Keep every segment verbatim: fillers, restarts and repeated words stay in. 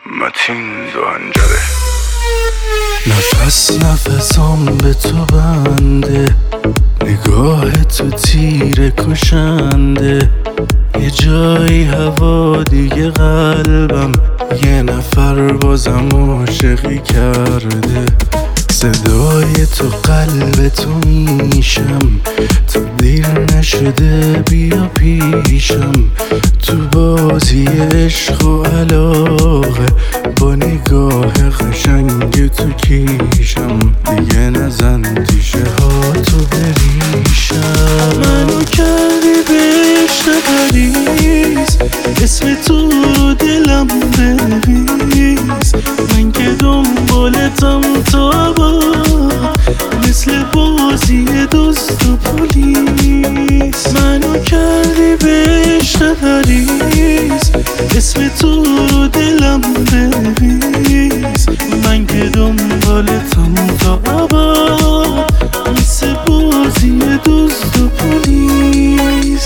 متین دوهنجره. نفس نفسام به تو بنده، نگاه تو تیره کشنده. یه جایی هوا دیگه قلبم یه نفر بازم عاشقی کرده. صدای تو قلب تو میشم، تا دیر نشده بیا پیشم. تو بازی عشق و علاقه، با نگاه قشنگ تو کیشم. دیگه نزن تیشه ها تو بریشم. منو کردی بهش نبریز، اسم تو رو دلم بنویس. من که دنبالتم تا با، مثل بازی دوست و پلیس. منو کردی بهش نبریز، اسم تو رو دلم بنویس. من که دنبالتم تا با، مثل بازی دوست و پلیس.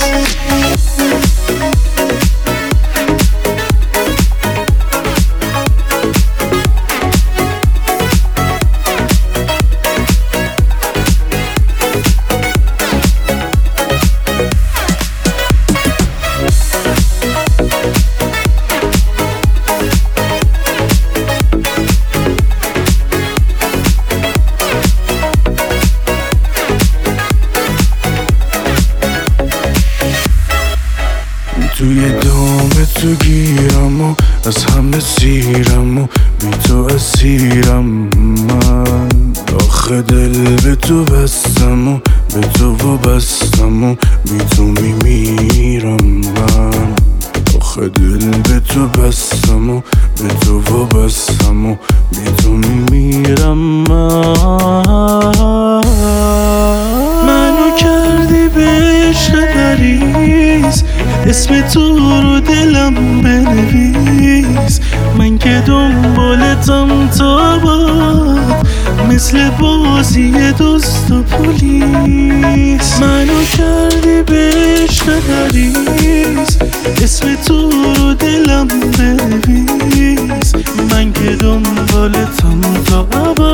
توی دام تو گیرم و از همه سیرم و بی تو اسیرم. من آخه دل به تو بستم و به تو وابستم و بی تو میمیرم. من آخه دل به تو بستم و به تو وابستم و بی تو میمیرم. من منو کردی بهش نبریز، اسم تو رو دلم بنویس. من که دنبالتم تا باد، مثل بازی دوست و پلیس. منو کردی بهش نبریز، اسم تو رو دلم بنویس. من که دنبالتم تا باد.